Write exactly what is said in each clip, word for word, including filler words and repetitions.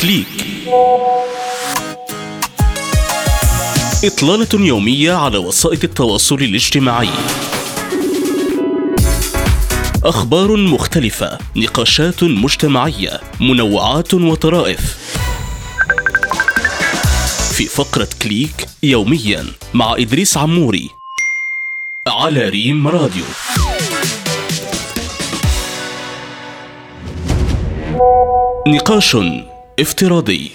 كليك. إطلالة يومية على وسائل التواصل الاجتماعي. أخبار مختلفة، نقاشات مجتمعية، منوعات وطرائف. في فقرة كليك يوميا مع إدريس عموري على ريم راديو. نقاش افتراضي.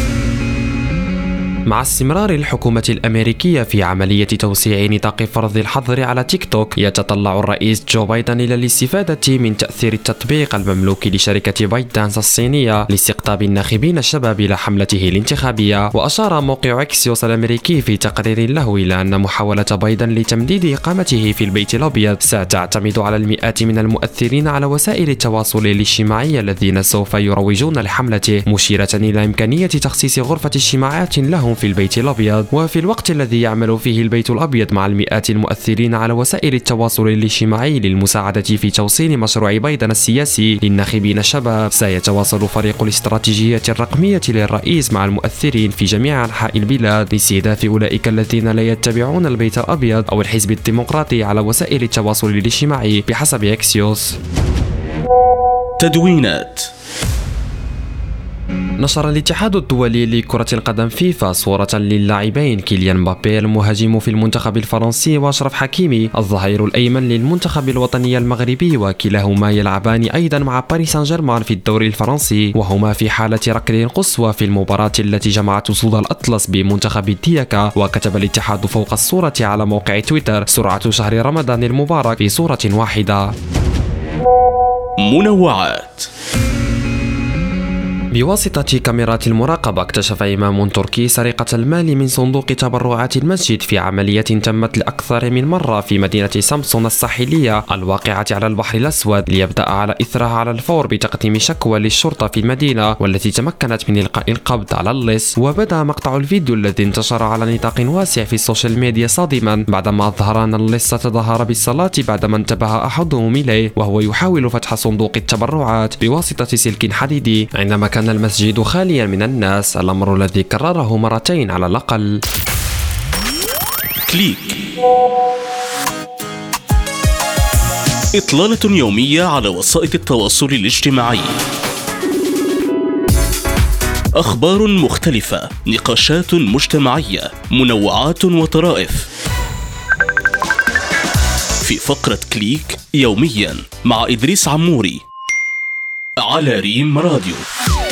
مع استمرار الحكومة الأمريكية في عملية توسيع نطاق فرض الحظر على تيك توك، يتطلع الرئيس جو بايدن إلى الاستفادة من تأثير التطبيق المملوك لشركة بايت دانس الصينية لاستقطاب الناخبين الشباب إلى حملته الانتخابية. وأشار موقع إكسيوس الأمريكي في تقرير له إلى أن محاولة بايدن لتمديد إقامته في البيت الأبيض ستعتمد على المئات من المؤثرين على وسائل التواصل الاجتماعي الذين سوف يروجون لحملته، مشيرة إلى إمكانية تخصيص غرفة اجتماعات لهم في البيت الأبيض. وفي الوقت الذي يعمل فيه البيت الأبيض مع المئات المؤثرين على وسائل التواصل الاجتماعي للمساعدة في توصيل مشروع بايدن السياسي للناخبين الشباب، سيتواصل فريق الاستراتيجية الرقمية للرئيس مع المؤثرين في جميع أنحاء البلاد لاستهداف أولئك الذين لا يتبعون البيت الأبيض أو الحزب الديمقراطي على وسائل التواصل الاجتماعي بحسب إكسيوس. تدوينات. نشر الاتحاد الدولي لكرة القدم فيفا صورة للاعبين كيليان مبابي المهاجم في المنتخب الفرنسي وأشرف حكيمي الظهير الأيمن للمنتخب الوطني المغربي، وكلاهما يلعبان أيضا مع باريس سان جيرمان في الدوري الفرنسي، وهما في حالة ركل قصوى في المباراة التي جمعت أسود الأطلس بمنتخب الدياكا. وكتب الاتحاد فوق الصورة على موقع تويتر: سرعة شهر رمضان المبارك في صورة واحدة. منوعات. بواسطة كاميرات المراقبة اكتشف إمام تركي سرقة المال من صندوق تبرعات المسجد في عملية تمت لأكثر من مرة في مدينة سامسون الساحلية الواقعة على البحر الأسود، ليبدأ على إثرها على الفور بتقديم شكوى للشرطة في المدينة والتي تمكنت من إلقاء القبض على اللص. وبدأ مقطع الفيديو الذي انتشر على نطاق واسع في السوشيال ميديا صادما بعدما أظهر أن اللص تظاهر بالصلاة بعدما انتبه أحدهم إليه وهو يحاول فتح صندوق التبرعات بواسطة سلك حديدي عندما كان المسجد خاليا من الناس، الأمر الذي كرره مرتين على الأقل. كليك. إطلالة يومية على وسائل التواصل الاجتماعي. أخبار مختلفة، نقاشات مجتمعية، منوعات وطرائف. في فقرة كليك يوميا مع إدريس عموري على ريم راديو.